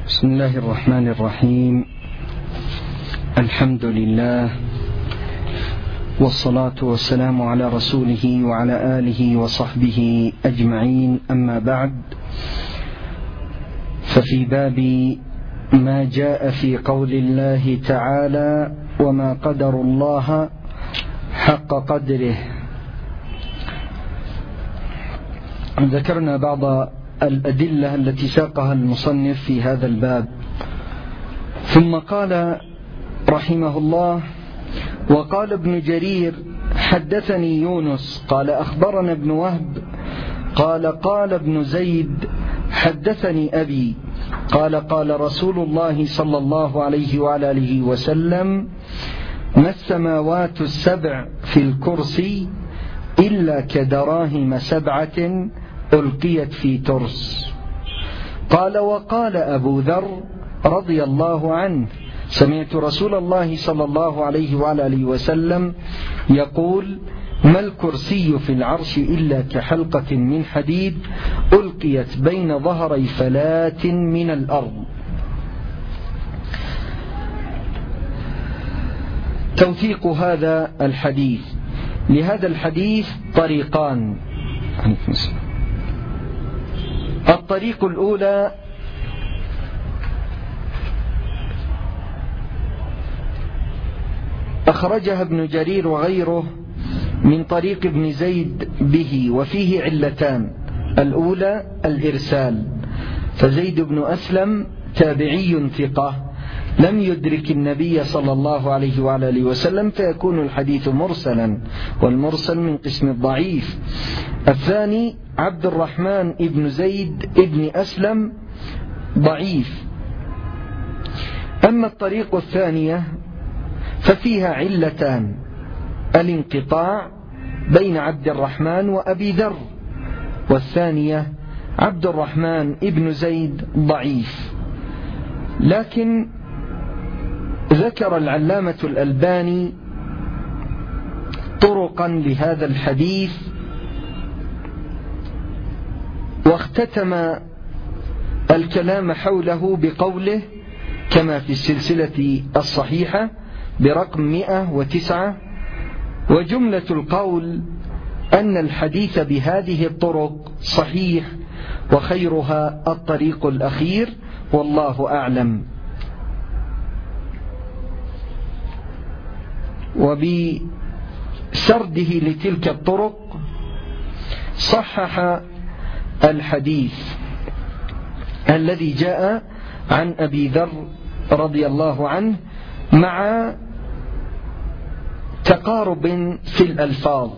بسم الله الرحمن الرحيم. الحمد لله والصلاة والسلام على رسوله وعلى آله وصحبه أجمعين، أما بعد، ففي باب ما جاء في قول الله تعالى: وما قدر الله حق قدره. ذكرنا بعض الأدلة التي ساقها المصنف في هذا الباب، ثم قال رحمه الله: وقال ابن جرير: حدثني يونس قال أخبرنا ابن وهب قال ابن زيد: حدثني أبي قال رسول الله صلى الله عليه وعلى آله وسلم: ما السماوات السبع في الكرسي إلا كدراهم سبعة ألقيت في ترس. قال: وقال أبو ذر رضي الله عنه: سمعت رسول الله صلى الله عليه وعلى آله وسلم يقول: ما الكرسي في العرش إلا كحلقة من حديد ألقيت بين ظهري فلاة من الأرض. توثيق هذا الحديث: لهذا الحديث طريقان. الطريق الأولى أخرجها ابن جرير وغيره من طريق ابن زيد به، وفيه علتان: الأولى الإرسال، فزيد بن أسلم تابعي ثقة لم يدرك النبي صلى الله عليه وعلى آله وسلم، فيكون الحديث مرسلا، والمرسل من قسم الضعيف. الثاني عبد الرحمن ابن زيد ابن أسلم ضعيف. أما الطريق الثانية ففيها علتان: الانقطاع بين عبد الرحمن وأبي ذر، والثانية عبد الرحمن ابن زيد ضعيف. لكن ذكر العلامة الألباني طرقا لهذا الحديث، واختتم الكلام حوله بقوله كما في السلسلة الصحيحة برقم 109: وجملة القول أن الحديث بهذه الطرق صحيح، وخيرها الطريق الأخير، والله أعلم. وبسرده لتلك الطرق صحح الحديث الذي جاء عن أبي ذر رضي الله عنه مع تقارب في الألفاظ.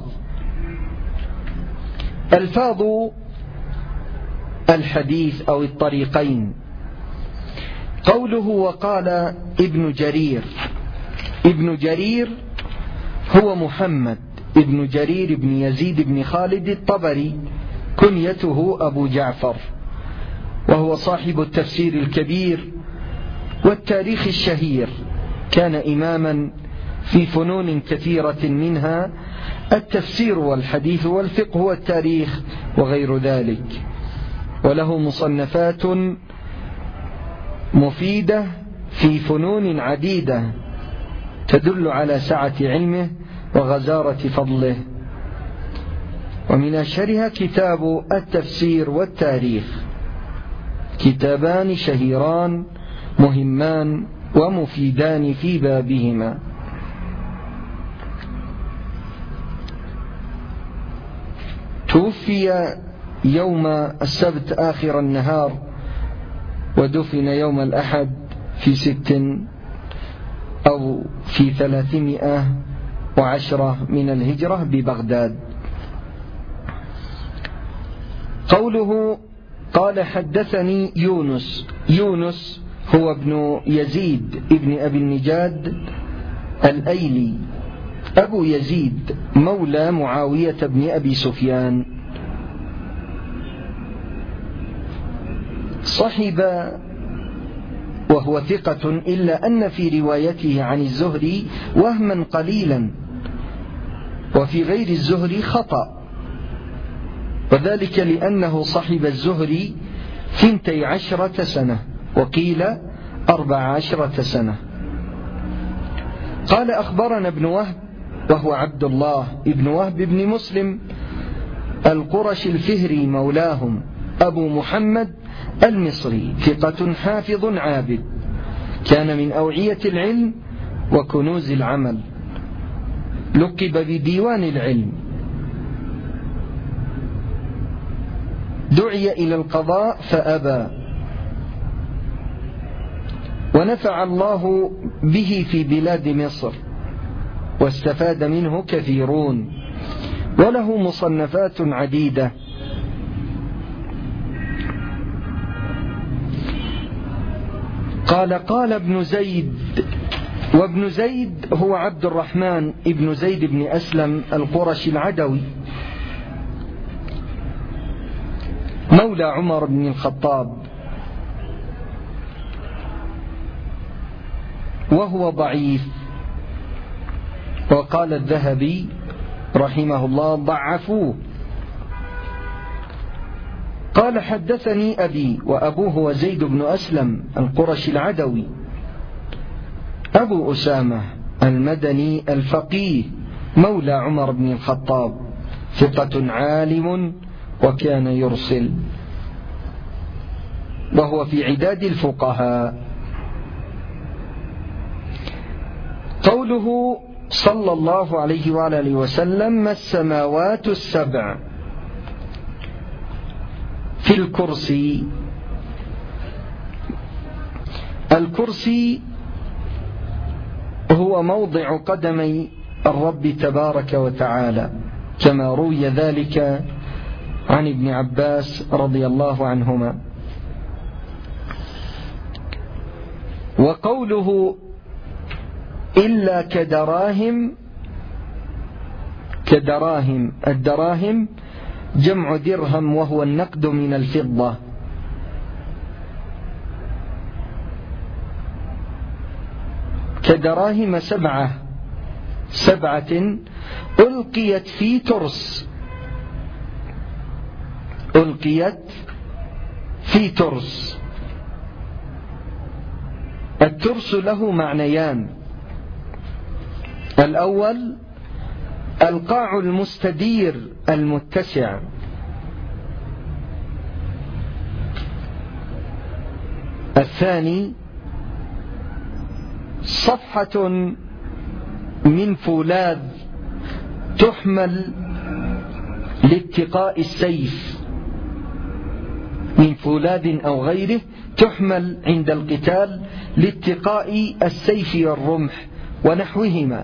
ألفاظ الحديث أو الطريقين: قوله وقال ابن جرير، ابن جرير هو محمد ابن جرير بن يزيد بن خالد الطبري، كنيته أبو جعفر، وهو صاحب التفسير الكبير والتاريخ الشهير. كان إماما في فنون كثيرة، منها التفسير والحديث والفقه والتاريخ وغير ذلك، وله مصنفات مفيدة في فنون عديدة تدل على سعة علمه وغزارة فضله، ومن أشهرها كتاب التفسير والتاريخ، كتابان شهيران مهمان ومفيدان في بابهما. توفي يوم السبت آخر النهار، ودفن يوم الأحد في 310 من الهجرة ببغداد. قوله قال حدثني يونس، يونس هو ابن يزيد ابن أبي النجاد الأيلي، أبو يزيد مولى معاوية بن أبي سفيان، صحب وهو ثقة، إلا أن في روايته عن الزهري وهما قليلا، وفي غير الزهري خطأ، وذلك لأنه صحب الزهري 12 سنة، وقيل 14 سنة. قال أخبرنا ابن وهب وهو عبد الله ابن وهب بن مسلم القرشي الفهري مولاهم أبو محمد المصري، ثقة حافظ عابد، كان من أوعية العلم وكنوز العمل، لقب بديوان العلم، دعي إلى القضاء فأبى، ونفع الله به في بلاد مصر واستفاد منه كثيرون، وله مصنفات عديدة. قال ابن زيد، وابن زيد هو عبد الرحمن ابن زيد بن أسلم القرشي العدوي، مولى عمر بن الخطاب، وهو ضعيف، وقال الذهبي رحمه الله ضعفوه. قال حدثني أبي، وأبوه هو زيد بن أسلم القرشي العدوي أبو أسامة المدني الفقيه مولى عمر بن الخطاب، ثقة عالم وكان يرسل، وهو في عداد الفقهاء. قوله صلى الله عليه وعلى آله وسلم ما السماوات السبع في الكرسي، الكرسي هو موضع قدمي الرب تبارك وتعالى، كما روي ذلك عن ابن عباس رضي الله عنهما. وقوله إلا كدراهم، كدراهم، الدراهم جمع درهم وهو النقد من الفضة، كدراهم سبعة ألقيت في ترس، ألقيت في ترس. الترس له معنيان: الأول القاع المستدير المتسع، الثاني صفحة من فولاذ تحمل لاتقاء السيف، من فولاذ أو غيره تحمل عند القتال لاتقاء السيف والرمح ونحوهما.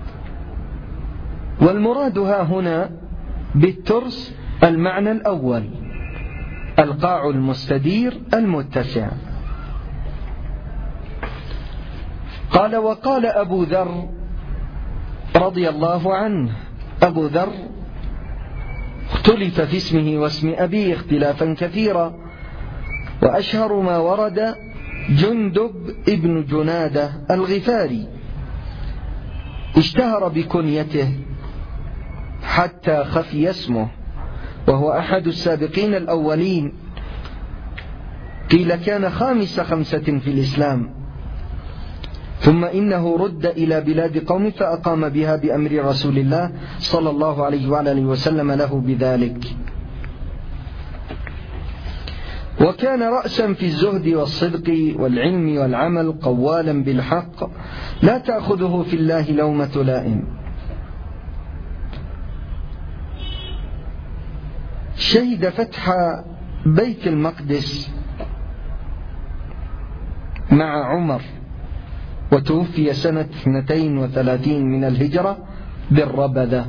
والمراد ها هنا بالترس المعنى الأول، القاع المستدير المتسع. قال وقال أبو ذر رضي الله عنه، أبو ذر اختلف في اسمه واسم أبيه اختلافا كثيرا، وأشهر ما ورد جندب ابن جنادة الغفاري، اشتهر بكنيته حتى خفي اسمه، وهو أحد السابقين الأولين، قيل كان خامس 5 في الإسلام، ثم إنه رد إلى بلاد قوم فأقام بها بأمر رسول الله صلى الله عليه وعلى وسلم له بذلك. وكان رأسا في الزهد والصدق والعلم والعمل، قوالا بالحق لا تأخذه في الله لومة لائم. شهد فتح بيت المقدس مع عمر، وتوفي سنة 32 من الهجرة بالربذة.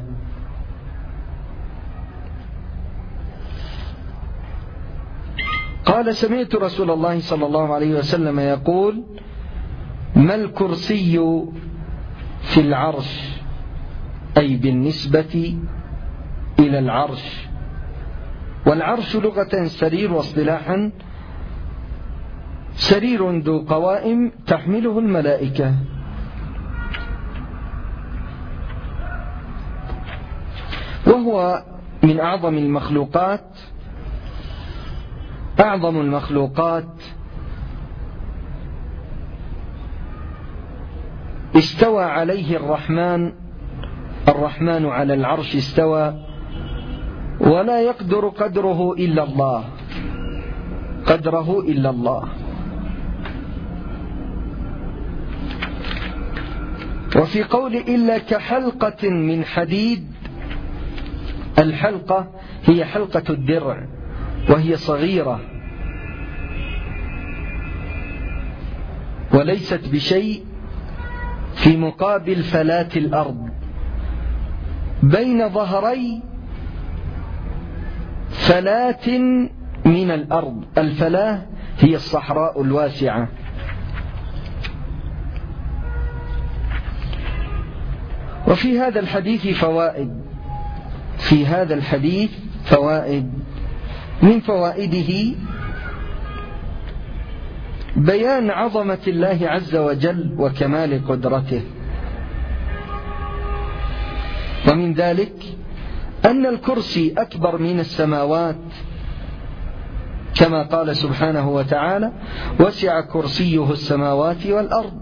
قال سمعت رسول الله صلى الله عليه وسلم يقول ما الكرسي في العرش، أي بالنسبة إلى العرش. والعرش لغة سرير، واصطلاحا سرير ذو قوائم تحمله الملائكة. وهو من أعظم المخلوقات استوى عليه الرحمن على العرش استوى ولا يقدر قدره إلا الله. وفي قول إلا كحلقة من حديد، الحلقة هي حلقة الدرع وهي صغيرة وليست بشيء في مقابل فلاة الأرض بين ظهري فلاة من الأرض. الفلاة هي الصحراء الواسعة. وفي هذا الحديث فوائد، من فوائده بيان عظمة الله عز وجل وكمال قدرته. ومن ذلك أن الكرسي أكبر من السماوات، كما قال سبحانه وتعالى: وسع كرسيه السماوات والأرض.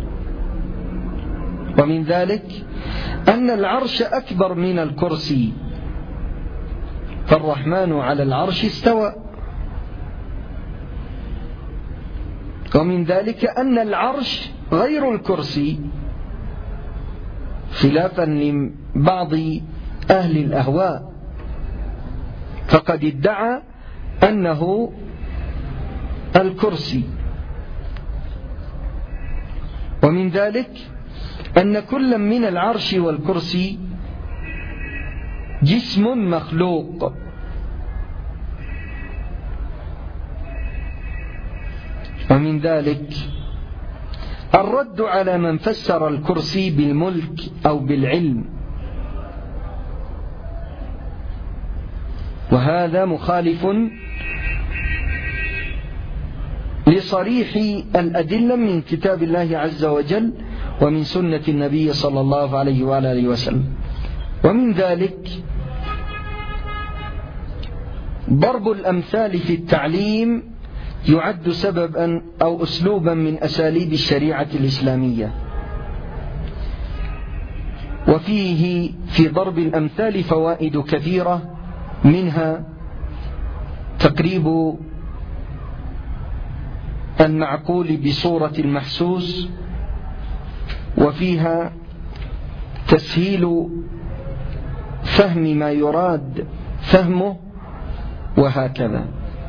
ومن ذلك أن العرش أكبر من الكرسي، فالرحمن على العرش استوى. ومن ذلك أن العرش غير الكرسي، خلافا لبعض أهل الأهواء، فقد ادعى أنه الكرسي. ومن ذلك أن كل من العرش والكرسي جسم مخلوق. ومن ذلك الرد على من فسر الكرسي بالملك أو بالعلم، وهذا مخالف لصريح الأدلة من كتاب الله عز وجل ومن سنة النبي صلى الله عليه وآله وسلم. ومن ذلك ضرب الأمثال في التعليم يعد سببا أو أسلوبا من أساليب الشريعة الإسلامية. وفيه في ضرب الأمثال فوائد كثيرة، منها تقريب المعقول بصورة المحسوس، وفيها تسهيل فهم ما يراد فهمه، وهكذا.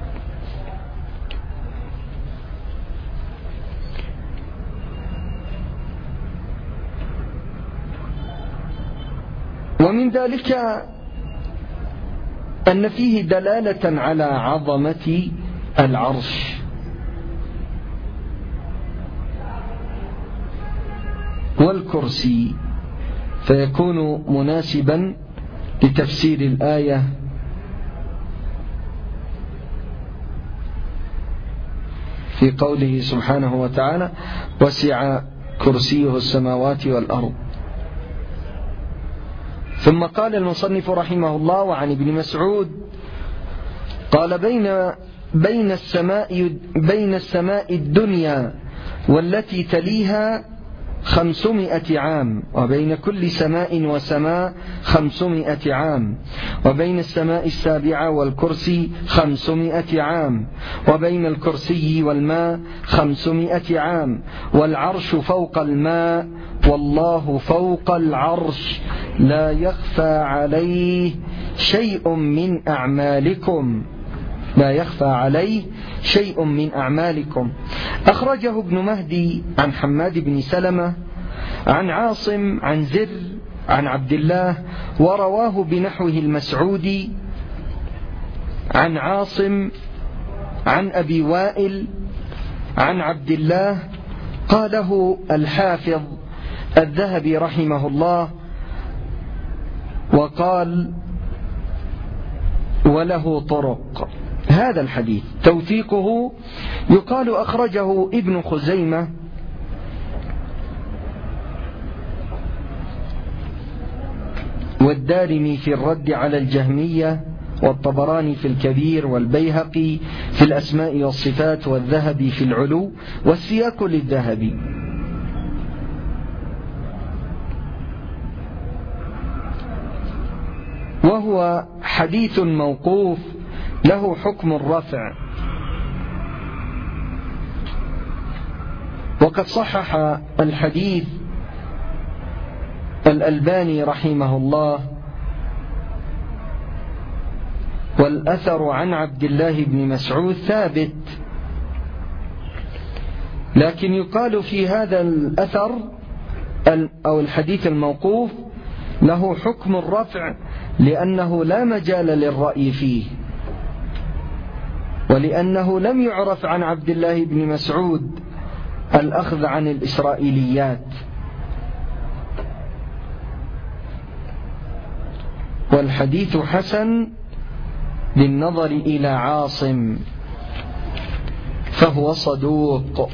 ومن ذلك أن فيه دلالة على عظمة العرش، والكرسي، فيكون مناسبا لتفسير الآية في قوله سبحانه وتعالى: وسع كرسيه السماوات والأرض. ثم قال المصنف رحمه الله: وعن ابن مسعود قال: بين السماء الدنيا والتي تليها 500 عام، وبين كل سماء وسماء 500 عام، وبين السماء السابعة والكرسي 500 عام، وبين الكرسي والماء 500 عام، والعرش فوق الماء، والله فوق العرش، لا يخفى عليه شيء من أعمالكم، لا يخفى عليه شيء من أعمالكم. أخرجه ابن مهدي عن حماد بن سلمة عن عاصم عن زر عن عبد الله، ورواه بنحوه المسعودي عن عاصم عن أبي وائل عن عبد الله. قاله الحافظ الذهبي رحمه الله، وقال: وله طرق. هذا الحديث توثيقه يقال أخرجه ابن خزيمة والدارمي في الرد على الجهمية، والطبراني في الكبير، والبيهقي في الأسماء والصفات، والذهبي في العلو، والسياق للذهبي. وهو حديث موقوف له حكم الرفع، وقد صحح الحديث الألباني رحمه الله. والأثر عن عبد الله بن مسعود ثابت، لكن يقال في هذا الأثر أو الحديث الموقوف له حكم الرفع، لأنه لا مجال للرأي فيه، ولأنه لم يعرف عن عبد الله بن مسعود الأخذ عن الإسرائيليات. والحديث حسن بالنظر إلى عاصم، فهو صدوق.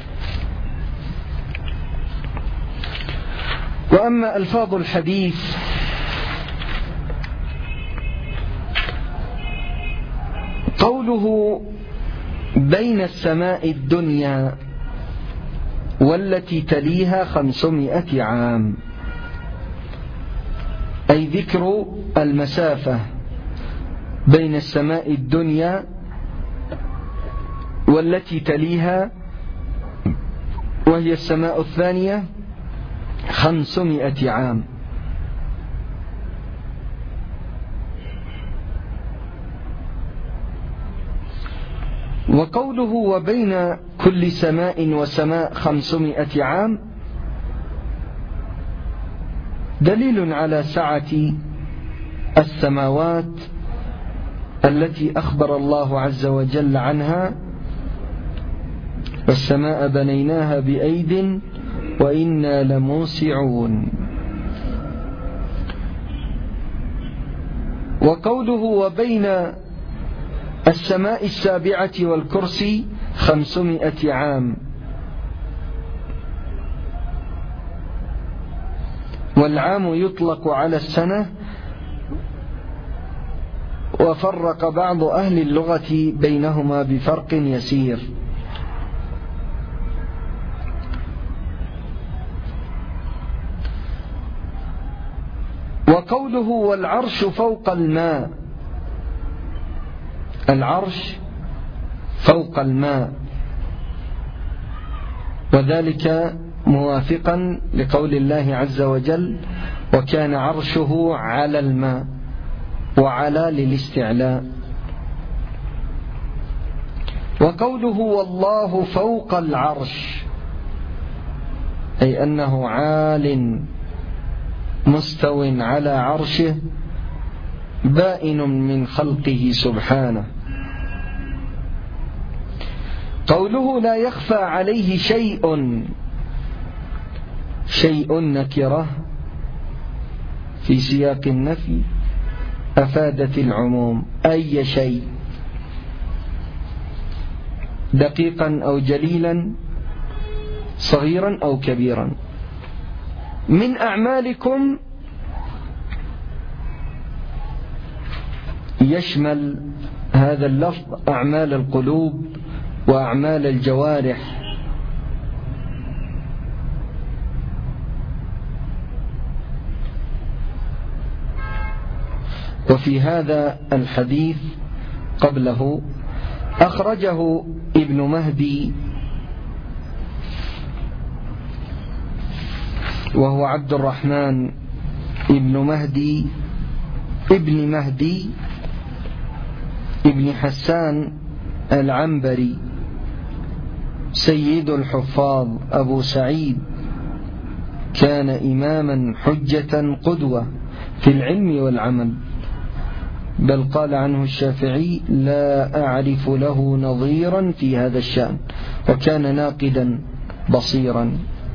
وأما ألفاظ الحديث قوله بين السماء الدنيا والتي تليها 500 عام، أي ذكر المسافة بين السماء الدنيا والتي تليها وهي السماء الثانية 500 عام. وقوله وبين كل سماء وسماء 500 عام دليل على سعة السماوات التي أخبر الله عز وجل عنها: والسماء بنيناها بأيد وإنا لموسعون. وقوله وبين السماء السابعة والكرسي 500 عام، والعام يطلق على السنة، وفرق بعض أهل اللغة بينهما بفرق يسير. وقوله والعرش فوق الماء، العرش فوق الماء، وذلك موافقا لقول الله عز وجل: وكان عرشه على الماء، وعلى للاستعلاء. وقوله والله فوق العرش، أي أنه عال مستو على عرشه بائن من خلقه سبحانه. قوله لا يخفى عليه شيء، شيء نكرة في سياق النفي أفادت العموم، أي شيء دقيقا أو جليلا، صغيرا أو كبيرا. من أعمالكم يشمل هذا اللفظ أعمال القلوب وأعمال الجوارح. وفي هذا الحديث قبله أخرجه ابن مهدي، وهو عبد الرحمن ابن مهدي ابن حسان العنبري، سيد الحفاظ أبو سعيد، كان إماما حجة قدوة في العلم والعمل، بل قال عنه الشافعي: لا أعرف له نظيرا في هذا الشأن، وكان ناقدا بصيرا.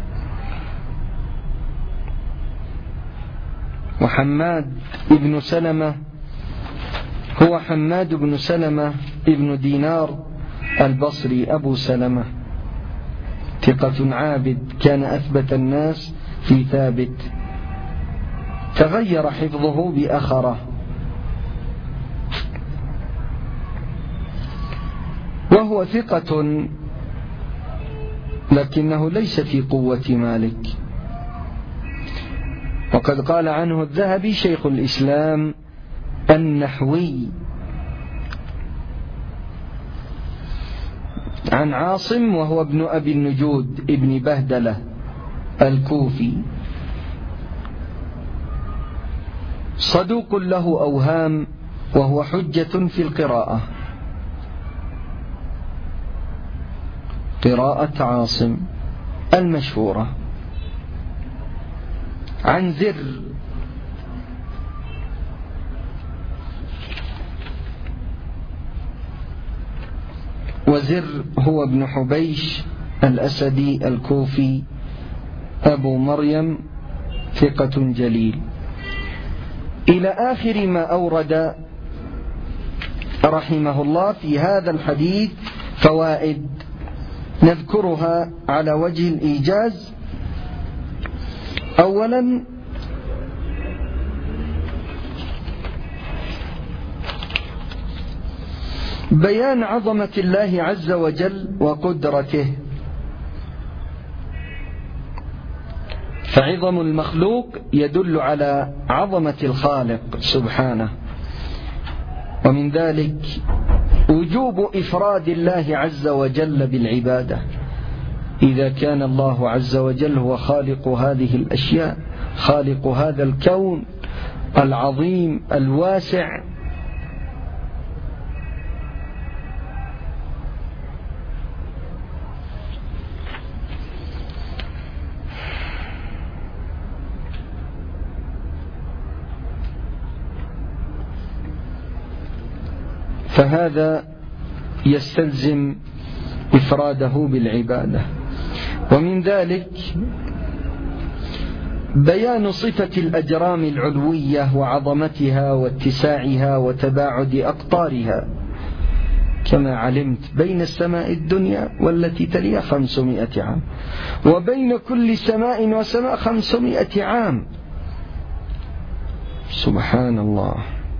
وحماد ابن سلمة هو حماد بن سلمة ابن دينار البصري أبو سلمة، ثقة عابد، كان أثبت الناس في ثابت، تغير حفظه بأخره. وهو ثقة لكنه ليس في قوة مالك، وقد قال عنه الذهبي: شيخ الإسلام النحوي عن عاصم وهو ابن أبي النجود ابن بهدلة الكوفي، صدوق له أوهام وهو حجة في القراءة. قراءة عاصم المشهورة عن زر وزر هو ابن حبيش الأسدي الكوفي أبو مريم ثقة جليل، إلى آخر ما أورد رحمه الله في هذا الحديث فوائد نذكرها على وجه الإيجاز. أولا، بيان عظمة الله عز وجل وقدرته، فعظم المخلوق يدل على عظمة الخالق سبحانه، ومن ذلك وجوب إفراد الله عز وجل بالعبادة إذا كان الله عز وجل هو خالق هذه الأشياء، خالق هذا الكون العظيم الواسع. فهذا يستلزم إفراده بالعبادة. ومن ذلك بيان صفة الأجرام العلوية وعظمتها واتساعها وتباعد أقطارها، كما علمت بين السماء الدنيا والتي تليها 500 عام، وبين كل سماء وسماء 500 عام، سبحان الله.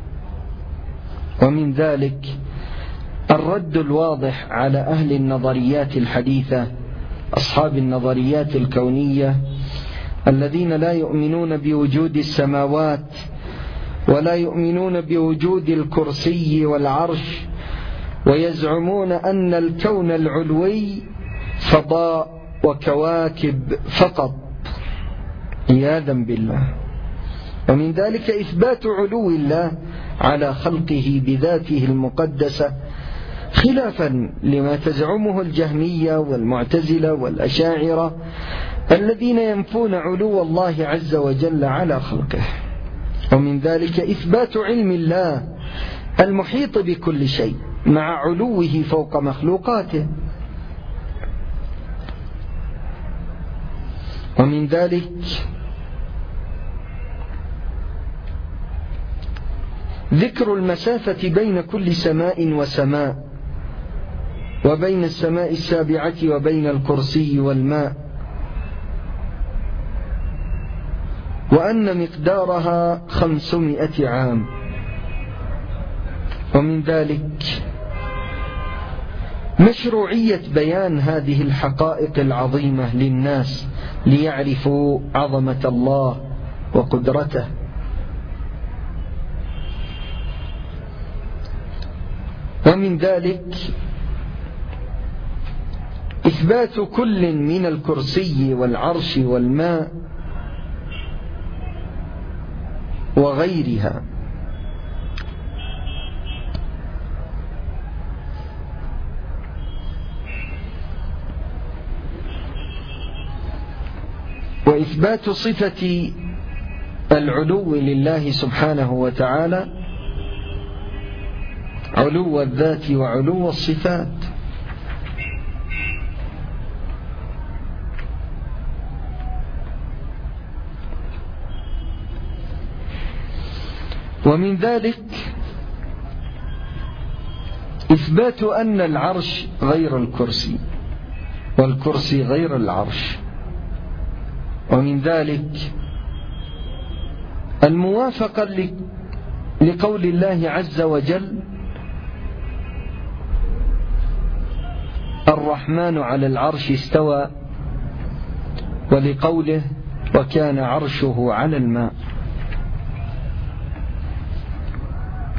ومن ذلك الرد الواضح على أهل النظريات الحديثة، أصحاب النظريات الكونية الذين لا يؤمنون بوجود السماوات ولا يؤمنون بوجود الكرسي والعرش، ويزعمون أن الكون العلوي فضاء وكواكب فقط، عياذا بالله. ومن ذلك إثبات علو الله على خلقه بذاته المقدسة، خلافا لما تزعمه الجهمية والمعتزلة والأشاعرة الذين ينفون علو الله عز وجل على خلقه. ومن ذلك إثبات علم الله المحيط بكل شيء مع علوه فوق مخلوقاته. ومن ذلك ذكر المسافة بين كل سماء وسماء، وبين السماء السابعة وبين الكرسي والماء، وأن مقدارها 500 عام. ومن ذلك مشروعية بيان هذه الحقائق العظيمة للناس ليعرفوا عظمة الله وقدرته. ومن ذلك إثبات كل من الكرسي والعرش والماء وغيرها. وإثبات صفة العلو لله سبحانه وتعالى، علو الذات وعلو الصفات. ومن ذلك إثبات أن العرش غير الكرسي والكرسي غير العرش. ومن ذلك الموافقة لقول الله عز وجل الرحمن على العرش استوى، ولقوله وكان عرشه على الماء.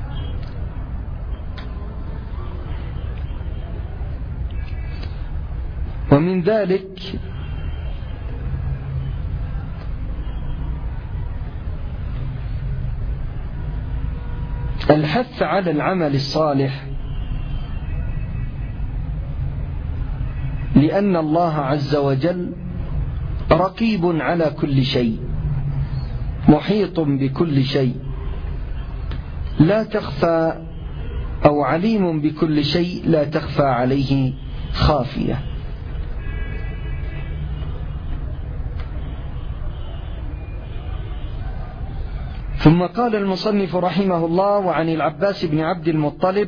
ومن ذلك الحث على العمل الصالح، لأن الله عز وجل رقيب على كل شيء، محيط بكل شيء، لا تخفى أو عليم بكل شيء لا تخفى عليه خافية. ثم قال المصنف رحمه الله: وعن العباس بن عبد المطلب.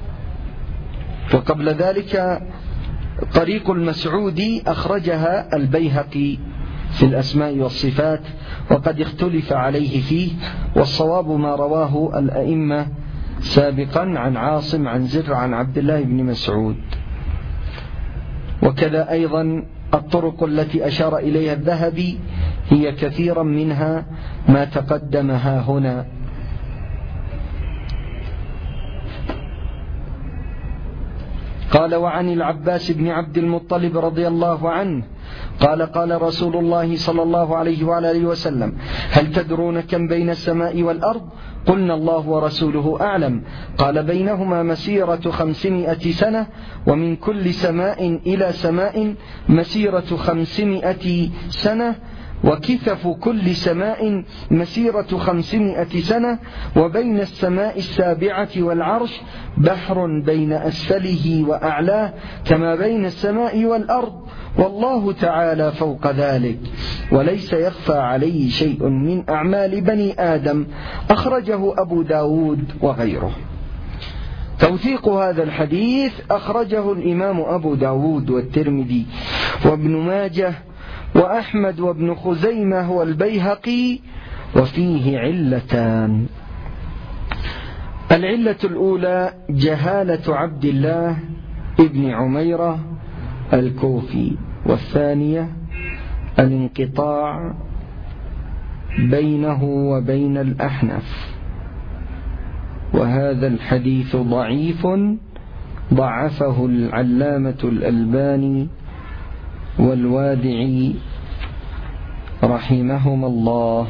وقبل ذلك طريق المسعودي أخرجها البيهقي في الأسماء والصفات، وقد اختلف عليه فيه، والصواب ما رواه الأئمة سابقا عن عاصم عن زر عن عبد الله بن مسعود. وكذا أيضا الطرق التي أشار إليها الذهبي هي كثيرا منها ما تقدمها هنا. قال: وعن العباس بن عبد المطلب رضي الله عنه قال: قال رسول الله صلى الله عليه وعلى آله وسلم: هل تدرون كم بين السماء والأرض؟ قلنا: الله ورسوله أعلم. قال: بينهما مسيرة 500 سنة، ومن كل سماء إلى سماء مسيرة 500 سنة، وكثف كل سماء مسيرة 500 سنة، وبين السماء السابعة والعرش بحر بين أسفله وأعلاه كما بين السماء والأرض، والله تعالى فوق ذلك، وليس يخفى عليه شيء من أعمال بني آدم. أخرجه أبو داود وغيره. توثيق هذا الحديث أخرجه الإمام أبو داود والترمذي وابن ماجه وأحمد وابن خزيمة والبيهقي، وفيه علتان. العلة الأولى جهالة عبد الله ابن عميرة الكوفي، والثانية الانقطاع بينه وبين الأحنف، وهذا الحديث ضعيف ضعفه العلامة الألباني والوادعي رحمهما الله.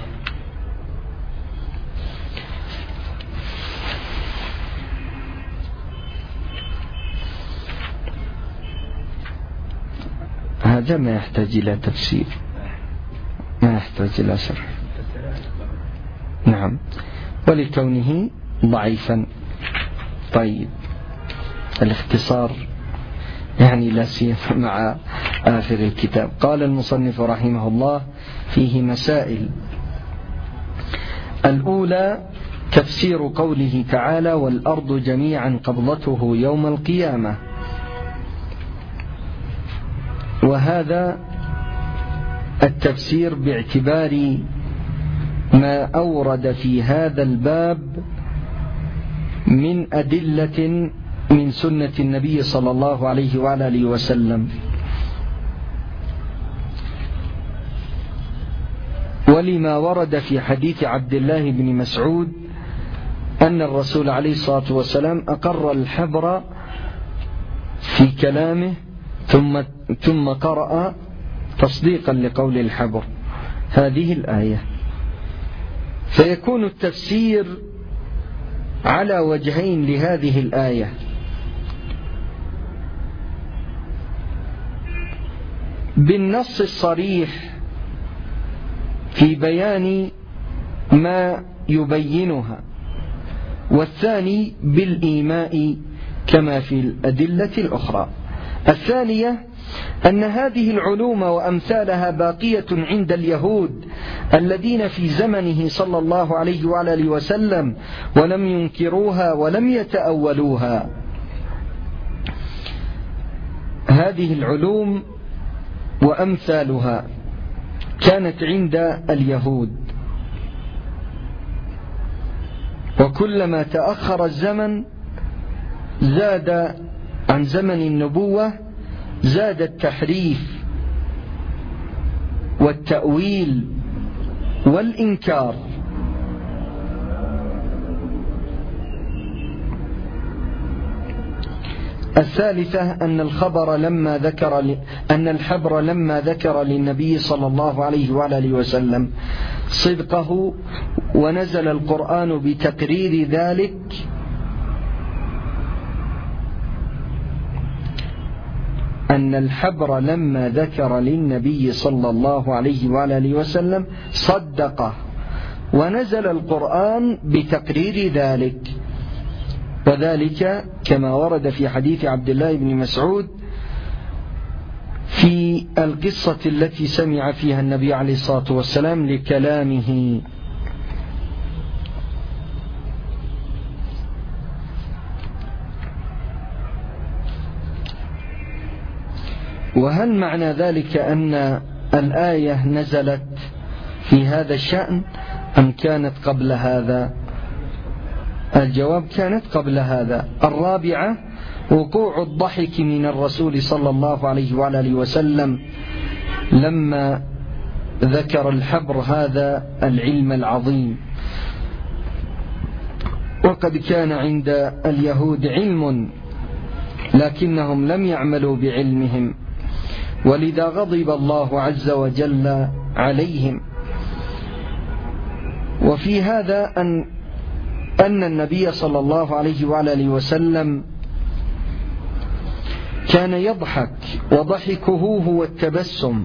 هذا ما يحتاج إلى تفسير، ما يحتاج إلى شرح. نعم، ولكونه ضعيفا. طيب، الاختصار يعني لا سيما مع آخر الكتاب. قال المصنف رحمه الله: فيه مسائل. الأولى تفسير قوله تعالى: والأرض جميعا قبضته يوم القيامة، وهذا التفسير باعتبار ما أورد في هذا الباب من أدلة من سنة النبي صلى الله عليه وعلى آله وسلم، ولما ورد في حديث عبد الله بن مسعود أن الرسول عليه الصلاة والسلام أقر الحبر في كلامه ثم قرأ تصديقا لقول الحبر هذه الآية. فيكون التفسير على وجهين لهذه الآية: بالنص الصريح في بيان ما يبينها، والثاني بالإيماء كما في الأدلة الأخرى. الثانية أن هذه العلوم وأمثالها باقية عند اليهود الذين في زمنه صلى الله عليه وعلى آله وسلم، ولم ينكروها ولم يتأولوها. هذه العلوم وأمثالها كانت عند اليهود، وكلما تأخر الزمن زاد عن زمن النبوة زاد التحريف والتأويل والإنكار. الثالثة أن الحبر لما ذكر للنبي صلى الله عليه وآله وسلم صدقه ونزل القرآن بتقرير ذلك أن الحبر لما ذكر للنبي صلى الله عليه وآله وسلم صدقه ونزل القرآن بتقرير ذلك، وذلك كما ورد في حديث عبد الله بن مسعود في القصة التي سمع فيها النبي عليه الصلاة والسلام لكلامه. وهل معنى ذلك أن الآية نزلت في هذا الشأن أم كانت قبل هذا؟ الجواب كانت قبل هذا. الرابعة وقوع الضحك من الرسول صلى الله عليه وآله وسلم لما ذكر الحبر هذا العلم العظيم، وقد كان عند اليهود علم لكنهم لم يعملوا بعلمهم، ولذا غضب الله عز وجل عليهم. وفي هذا أن النبي صلى الله عليه وآله وسلم كان يضحك، وضحكه هو التبسم،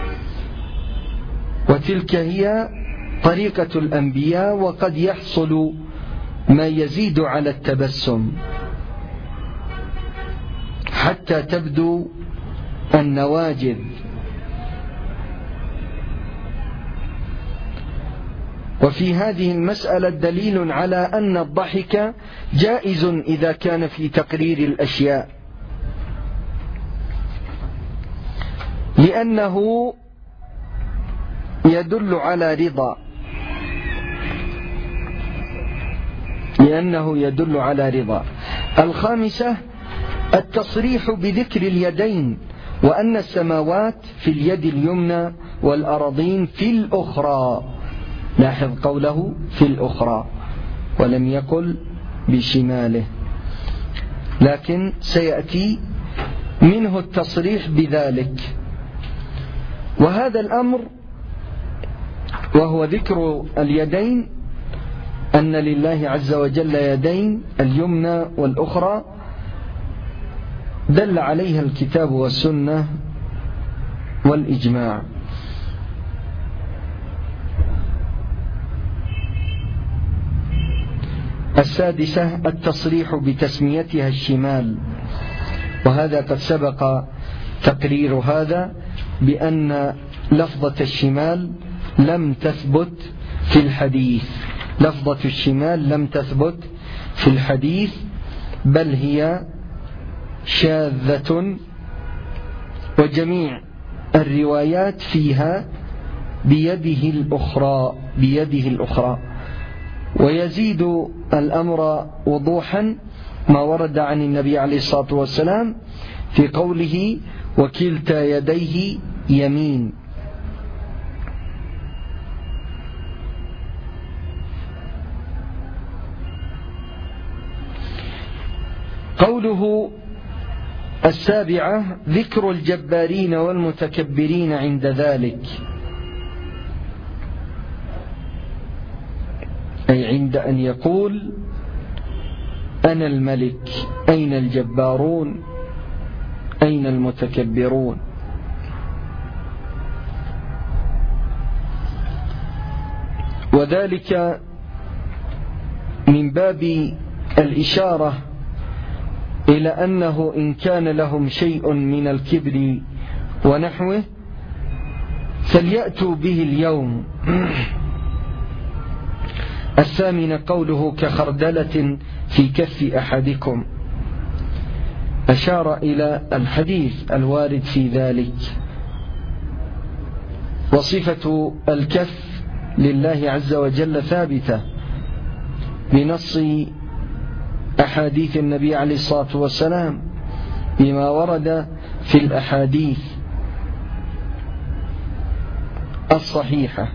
وتلك هي طريقة الأنبياء، وقد يحصل ما يزيد على التبسم حتى تبدو النواجذ. وفي هذه المسألة دليل على أن الضحك جائز إذا كان في تقرير الأشياء، لأنه يدل على رضا. الخامسة التصريح بذكر اليدين، وأن السماوات في اليد اليمنى والأراضين في الأخرى. لاحظ قوله في الأخرى ولم يقل بشماله، لكن سيأتي منه التصريح بذلك. وهذا الأمر وهو ذكر اليدين، أن لله عز وجل يدين اليمنى والأخرى، دل عليها الكتاب والسنة والإجماع. السادسة التصريح بتسميتها الشمال، وهذا قد سبق تقرير هذا بأن لفظة الشمال لم تثبت في الحديث. لفظة الشمال لم تثبت في الحديث، بل هي شاذة، وجميع الروايات فيها بيده الأخرى. ويزيد الأمر وضوحا ما ورد عن النبي عليه الصلاة والسلام في قوله وكلتا يديه يمين. قوله السابعة ذكر الجبارين والمتكبرين عند ذلك، أي عند أن يقول أنا الملك، أين الجبارون، أين المتكبرون. وذلك من باب الإشارة إلى أنه إن كان لهم شيء من الكبر ونحوه فليأتوا به اليوم. الثامن قوله كخردلة في كف أحدكم، أشار إلى الحديث الوارد في ذلك. وصفة الكف لله عز وجل ثابتة بنص أحاديث النبي عليه الصلاة والسلام بما ورد في الأحاديث الصحيحة.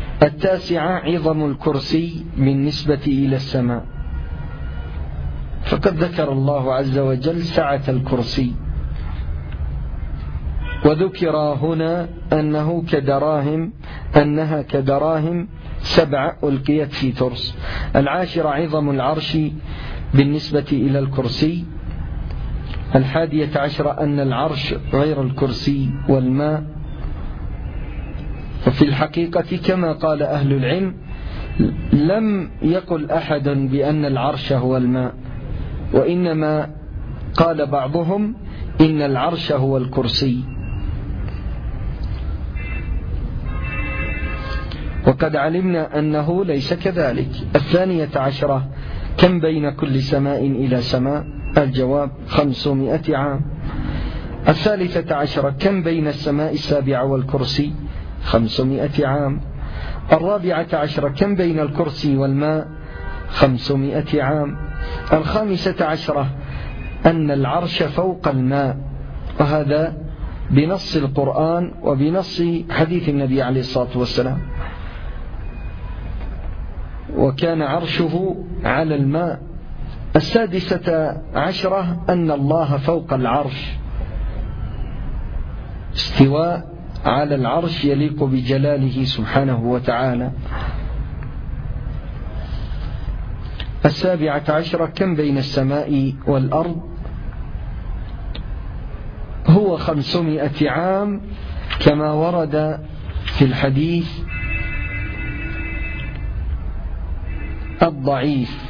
التاسعة عظم الكرسي بالنسبة إلى السماء، فقد ذكر الله عز وجل سعة الكرسي، وذكر هنا أنها كدراهم 7 ألقيت في ترس. 10 عظم العرش بالنسبة إلى الكرسي. 11 أن العرش غير الكرسي والماء. وفي الحقيقة كما قال أهل العلم لم يقل أحد بأن العرش هو الماء، وإنما قال بعضهم إن العرش هو الكرسي. وقد علمنا أنه ليس كذلك. 12 كم بين كل سماء إلى سماء؟ الجواب 500 عام. 13 كم بين السماء 7 والكرسي؟ 500 عام. 14 كم بين الكرسي والماء؟ 500 عام. 15 أن العرش فوق الماء، وهذا بنص القرآن وبنص حديث النبي عليه الصلاة والسلام. وكان عرشه على الماء. 16 أن الله فوق العرش، استواء على العرش يليق بجلاله سبحانه وتعالى. 17 كم بين السماء والأرض؟ هو 500 عام كما ورد في الحديث الضعيف،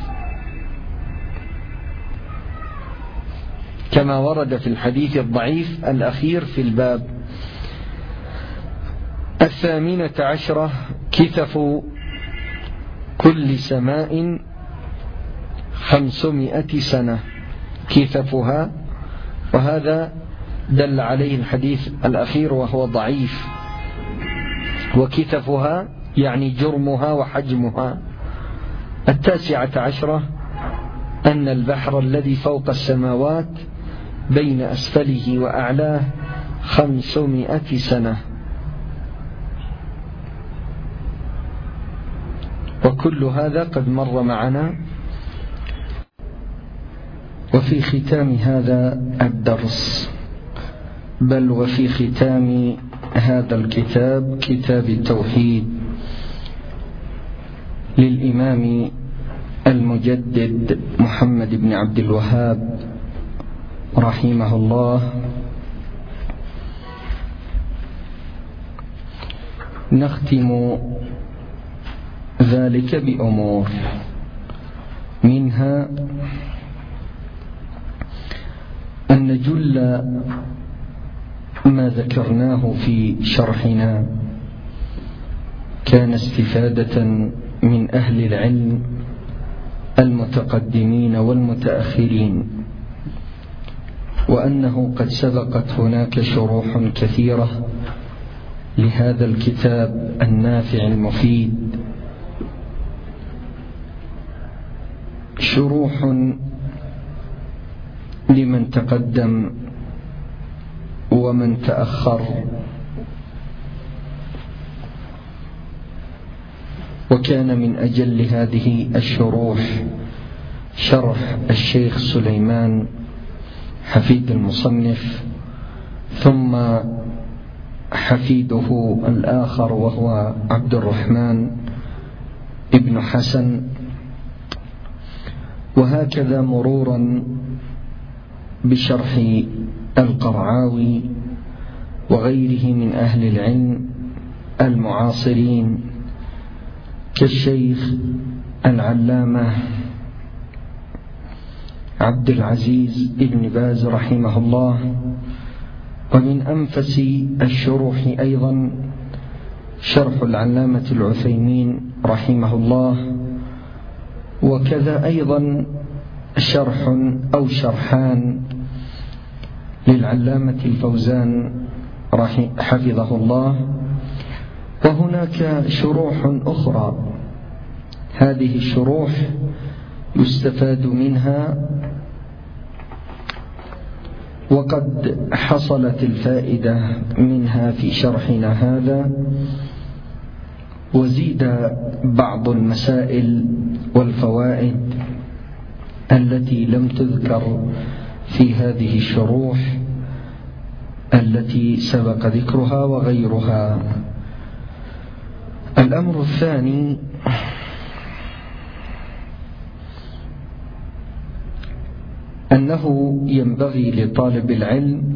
كما ورد في الحديث الضعيف الأخير في الباب. 18 كثف كل سماء 500 سنة كثفها، وهذا دل عليه الحديث الأخير وهو ضعيف. وكثفها يعني جرمها وحجمها. 19 أن البحر الذي فوق السماوات بين أسفله وأعلاه 500 سنة. وكل هذا قد مر معنا. وفي ختام هذا الدرس، بل وفي ختام هذا الكتاب، كتاب التوحيد للإمام المجدد محمد بن عبد الوهاب رحمه الله، نختم ذلك بأمور، منها أن جل ما ذكرناه في شرحنا كان استفادة من أهل العلم المتقدمين والمتأخرين، وأنه قد سبقت هناك شروح كثيرة لهذا الكتاب النافع المفيد، شروح لمن تقدم ومن تأخر. وكان من أجل هذه الشروح شرح الشيخ سليمان حفيد المصنف، ثم حفيده الآخر وهو عبد الرحمن ابن حسن، وهكذا مرورا بشرح القرعاوي وغيره من أهل العلم المعاصرين كالشيخ العلامة عبد العزيز ابن باز رحمه الله. ومن أنفس الشروح أيضا شرح العلامة العثيمين رحمه الله، وكذا أيضا شرح أو شرحان للعلامة الفوزان حفظه الله. وهناك شروح أخرى، هذه الشروح يستفاد منها، وقد حصلت الفائدة منها في شرحنا هذا، وزيد بعض المسائل والفوائد التي لم تذكر في هذه الشروح التي سبق ذكرها وغيرها. الأمر الثاني أنه ينبغي لطالب العلم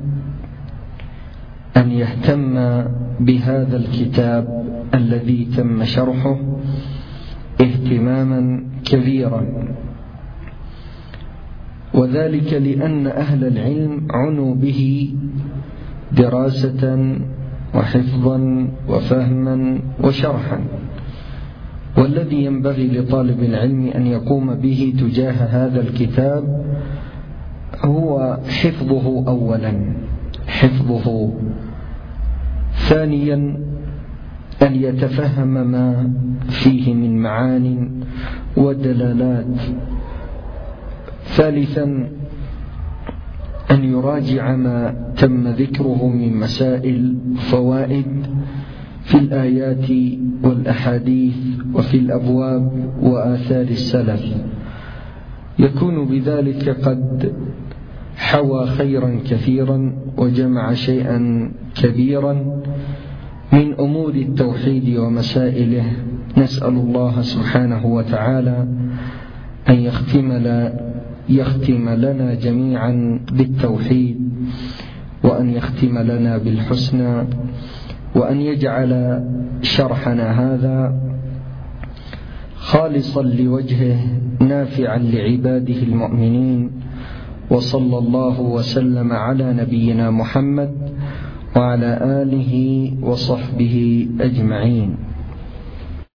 أن يهتم بهذا الكتاب الذي تم شرحه اهتماما كبيرا، وذلك لأن أهل العلم عنوا به دراسة وحفظا وفهما وشرحا، والذي ينبغي لطالب العلم أن يقوم به تجاه هذا الكتاب هو حفظه أولا، حفظه. ثانيا أن يتفهم ما فيه من معان ودلالات. ثالثا أن يراجع ما تم ذكره من مسائل فوائد في الآيات والأحاديث وفي الأبواب وآثار السلف، يكون بذلك قد حوى خيرا كثيرا وجمع شيئا كبيرا من أمور التوحيد ومسائله. نسأل الله سبحانه وتعالى أن يختم لنا جميعا بالتوحيد، وأن يختم لنا بالحسنى، وأن يجعل شرحنا هذا خالصا لوجهه نافعا لعباده المؤمنين. وصلى الله وسلم على نبينا محمد وعلى آله وصحبه أجمعين.